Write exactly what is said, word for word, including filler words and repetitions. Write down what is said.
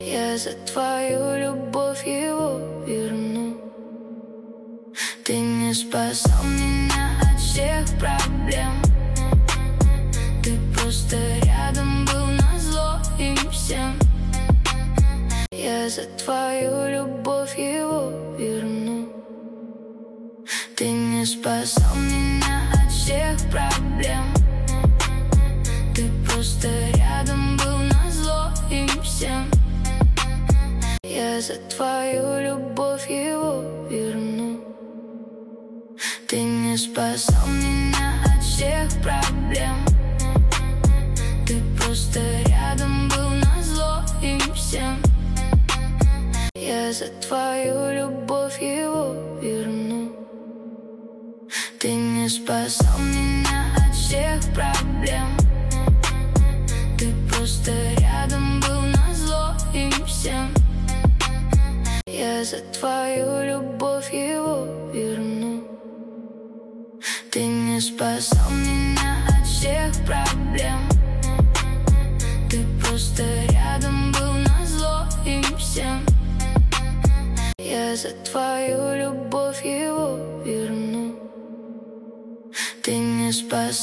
Я за твою любовь его верну. Ты не спасал меня от всех проблем. Ты просто рядом был назло им всем. Я за твою любовь его верну. Ты не спасал меня от всех проблем. Ты просто рядом был назло им всем. Я за твою любовь его верну. Ты не спасал меня от всех проблем. Ты просто рядом был назло им всем. Я за твою любовь его верну. Ты не спасал меня от всех проблем. Ты просто рядом был назло им всем. Я за твою любовь его верну. Ты не спасал меня от всех проблем. Ты просто рядом был назло им всем. Я за твою любовь его верну. Ты не спасал.